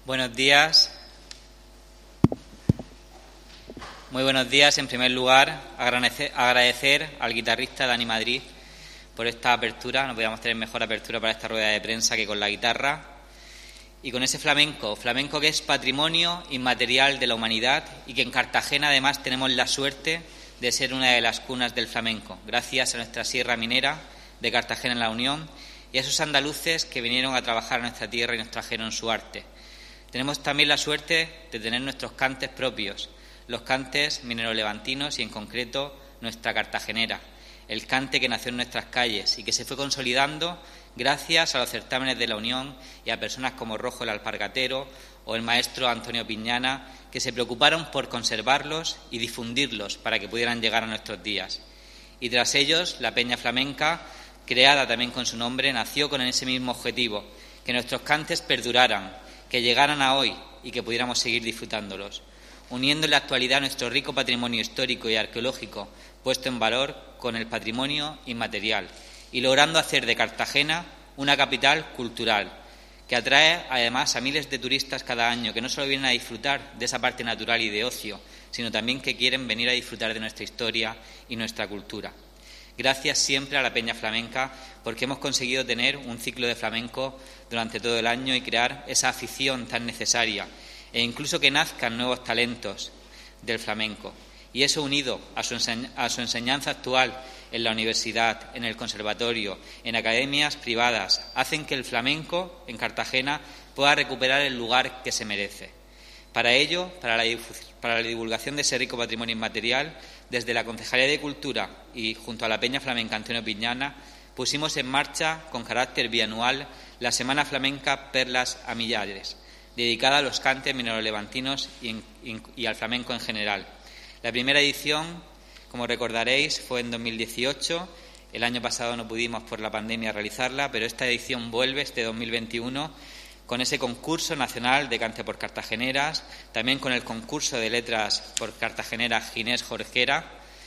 Buenos días. Muy buenos días. En primer lugar, agradecer al guitarrista Dani Madrid por esta apertura. No podíamos tener mejor apertura para esta rueda de prensa que con la guitarra. Y con ese flamenco que es patrimonio inmaterial de la humanidad y que en Cartagena además tenemos la suerte de ser una de las cunas del flamenco, gracias a nuestra Sierra Minera de Cartagena en la Unión y a esos andaluces que vinieron a trabajar a nuestra tierra y nos trajeron su arte. Tenemos también la suerte de tener nuestros cantes propios, los cantes minero-levantinos y en concreto nuestra cartagenera, el cante que nació en nuestras calles y que se fue consolidando gracias a los certámenes de la Unión y a personas como Rojo el Alpargatero o el maestro Antonio Piñana, que se preocuparon por conservarlos y difundirlos para que pudieran llegar a nuestros días. Y tras ellos, la Peña Flamenca, creada también con su nombre, nació con ese mismo objetivo, que nuestros cantes perduraran, que llegaran a hoy y que pudiéramos seguir disfrutándolos, uniendo en la actualidad nuestro rico patrimonio histórico y arqueológico puesto en valor con el patrimonio inmaterial y logrando hacer de Cartagena una capital cultural que atrae además a miles de turistas cada año que no solo vienen a disfrutar de esa parte natural y de ocio, sino también que quieren venir a disfrutar de nuestra historia y nuestra cultura. Gracias siempre a la Peña Flamenca porque hemos conseguido tener un ciclo de flamenco durante todo el año y crear esa afición tan necesaria e incluso que nazcan nuevos talentos del flamenco. Y eso unido a su enseñanza actual en la universidad, en el conservatorio, en academias privadas, hacen que el flamenco en Cartagena pueda recuperar el lugar que se merece. Para ello, para la divulgación de ese rico patrimonio inmaterial, desde la Concejalía de Cultura y junto a la Peña Flamenca Antonio Piñana, pusimos en marcha con carácter bianual la Semana Flamenca Perlas a Millares, dedicada a los cantes minero-levantinos y al flamenco en general. La primera edición, como recordaréis, fue en 2018. El año pasado no pudimos por la pandemia realizarla, pero esta edición vuelve este 2021 con ese concurso nacional de cante por cartageneras, también con el concurso de letras por cartageneras Ginés Jorquera,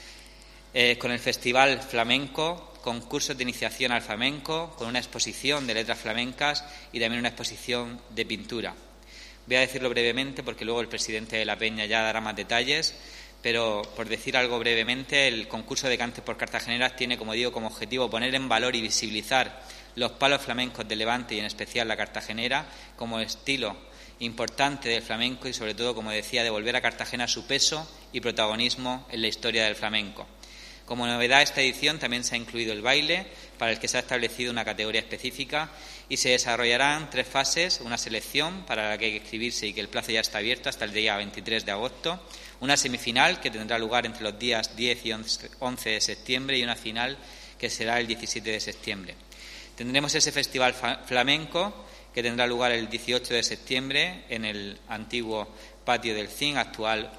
con el Festival Flamenco, concursos de iniciación al flamenco, con una exposición de letras flamencas y también una exposición de pintura. Voy a decirlo brevemente porque luego el presidente de la Peña ya dará más detalles, pero por decir algo brevemente, el concurso de cantes por cartageneras tiene, como digo, como objetivo poner en valor y visibilizar los palos flamencos de Levante y en especial la cartagenera como estilo importante del flamenco y sobre todo, como decía, devolver a Cartagena su peso y protagonismo en la historia del flamenco. Como novedad esta edición también se ha incluido el baile, para el que se ha establecido una categoría específica y se desarrollarán 3 fases, una selección para la que hay que inscribirse y que el plazo ya está abierto hasta el día 23 de agosto, una semifinal que tendrá lugar entre los días 10 y 11 de septiembre y una final que será el 17 de septiembre. Tendremos ese festival flamenco que tendrá lugar el 18 de septiembre en el antiguo patio del CIN, actual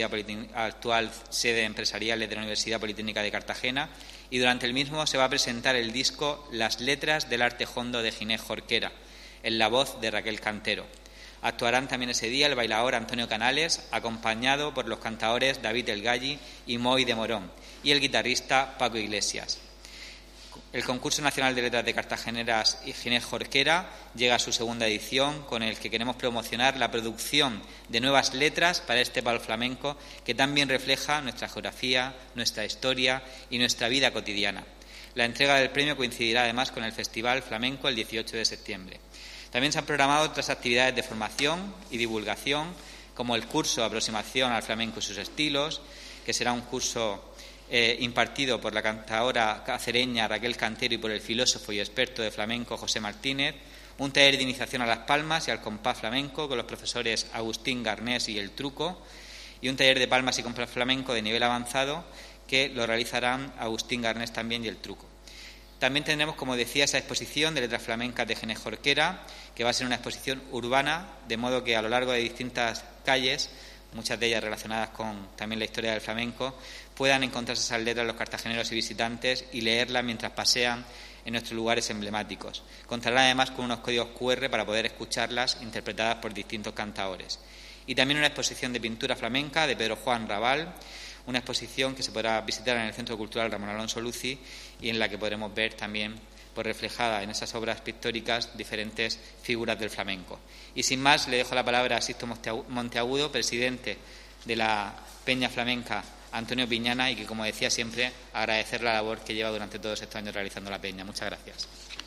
sede empresarial de la Universidad Politécnica de Cartagena, y durante el mismo se va a presentar el disco Las letras del arte jondo de Ginés Jorquera, en la voz de Raquel Cantero. Actuarán también ese día el bailaor Antonio Canales, acompañado por los cantadores David El Galli y Moy de Morón, y el guitarrista Paco Iglesias. El Concurso Nacional de Letras de Cartageneras y Ginés Jorquera llega a su segunda edición, con el que queremos promocionar la producción de nuevas letras para este palo flamenco que también refleja nuestra geografía, nuestra historia y nuestra vida cotidiana. La entrega del premio coincidirá además con el Festival Flamenco el 18 de septiembre. También se han programado otras actividades de formación y divulgación, como el curso Aproximación al flamenco y sus estilos, que será un curso impartido por la cantadora cacereña Raquel Cantero y por el filósofo y experto de flamenco José Martínez, un taller de iniciación a las palmas y al compás flamenco con los profesores Agustín Garnés y El Truco, y un taller de palmas y compás flamenco de nivel avanzado que lo realizarán Agustín Garnés también y El Truco. También tendremos, como decía, esa exposición de letras flamencas de Ginés Jorquera, que va a ser una exposición urbana, de modo que a lo largo de distintas calles, muchas de ellas relacionadas con también la historia del flamenco, puedan encontrarse esas letras los cartageneros y visitantes y leerlas mientras pasean en nuestros lugares emblemáticos. Contarán además con unos códigos QR para poder escucharlas interpretadas por distintos cantadores. Y también una exposición de pintura flamenca de Pedro Juan Raval, una exposición que se podrá visitar en el Centro Cultural Ramón Alonso Luci y en la que podremos ver también pues reflejada en esas obras pictóricas diferentes figuras del flamenco. Y sin más, le dejo la palabra a Sixto Monteagudo, presidente de la Peña Flamenca Antonio Piñana, y que, como decía siempre, agradecer la labor que lleva durante todos estos años realizando la Peña. Muchas gracias.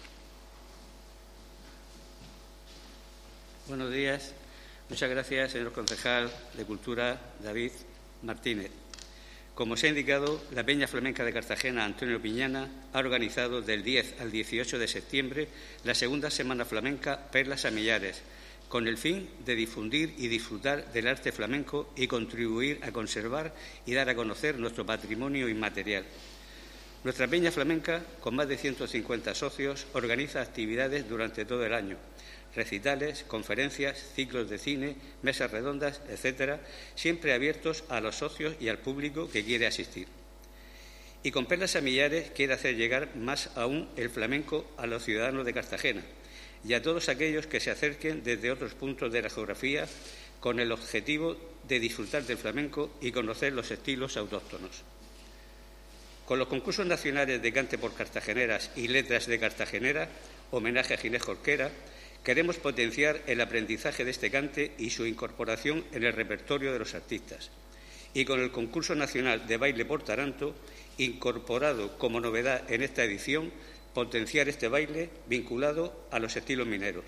Buenos días. Muchas gracias, señor concejal de Cultura, David Martínez. Como se ha indicado, la Peña Flamenca de Cartagena Antonio Piñana ha organizado del 10 al 18 de septiembre la segunda Semana Flamenca Perlas a Millares, con el fin de difundir y disfrutar del arte flamenco y contribuir a conservar y dar a conocer nuestro patrimonio inmaterial. Nuestra Peña Flamenca, con más de 150 socios, organiza actividades durante todo el año: recitales, conferencias, ciclos de cine, mesas redondas, etcétera, siempre abiertos a los socios y al público que quiere asistir. Y con Perlas a Millares quiere hacer llegar más aún el flamenco a los ciudadanos de Cartagena y a todos aquellos que se acerquen desde otros puntos de la geografía, con el objetivo de disfrutar del flamenco y conocer los estilos autóctonos. Con los concursos nacionales de cante por cartageneras y letras de cartagenera, homenaje a Ginés Jorquera, queremos potenciar el aprendizaje de este cante y su incorporación en el repertorio de los artistas. Y con el concurso nacional de baile por taranto, incorporado como novedad en esta edición, potenciar este baile vinculado a los estilos mineros.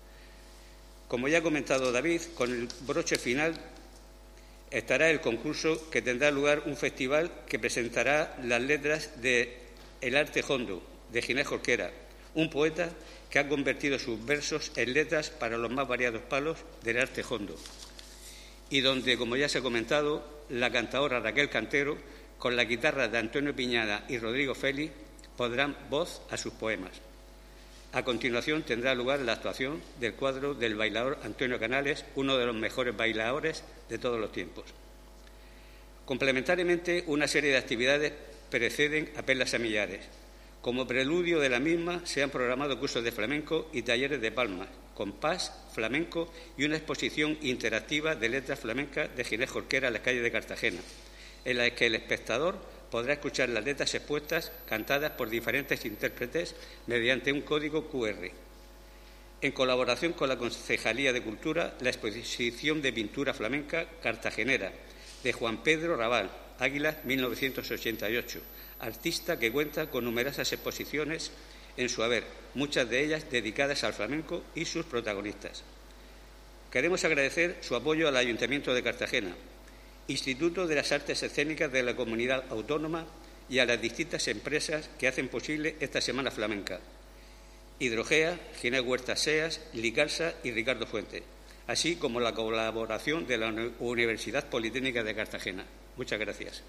Como ya ha comentado David, con el broche final estará el concurso, que tendrá lugar un festival que presentará las letras de El arte hondo, de Ginés Jorquera, un poeta que ha convertido sus versos en letras para los más variados palos del arte hondo, y donde, como ya se ha comentado, la cantadora Raquel Cantero, con la guitarra de Antonio Piñana y Rodrigo Félix, pondrán voz a sus poemas. A continuación tendrá lugar la actuación del cuadro del bailador Antonio Canales, uno de los mejores bailadores de todos los tiempos. Complementariamente, una serie de actividades preceden a Perlas a Millares. Como preludio de la misma, se han programado cursos de flamenco y talleres de palmas, compás, flamenco y una exposición interactiva de letras flamencas de Ginés Jorquera en las calles de Cartagena, en la que el espectador podrá escuchar las letras expuestas, cantadas por diferentes intérpretes mediante un código QR. En colaboración con la Concejalía de Cultura, la exposición de pintura flamenca cartagenera de Juan Pedro Raval, Águilas 1988, artista que cuenta con numerosas exposiciones en su haber, muchas de ellas dedicadas al flamenco y sus protagonistas. Queremos agradecer su apoyo al Ayuntamiento de Cartagena, Instituto de las Artes Escénicas de la Comunidad Autónoma y a las distintas empresas que hacen posible esta Semana Flamenca: Hidrogea, Ginés Huertas Seas, Licarsa y Ricardo Fuentes, así como la colaboración de la Universidad Politécnica de Cartagena. Muchas gracias.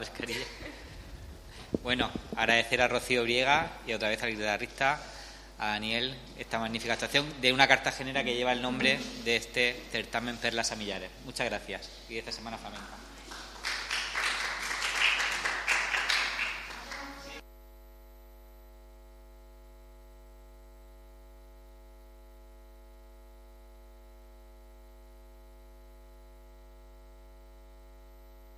mascarilla. Bueno, agradecer a Rocío Briega y otra vez al guitarrista, a Daniel, esta magnífica actuación de una cartagenera que lleva el nombre de este certamen Perlas a Millares. Muchas gracias y de esta Semana Flamenca.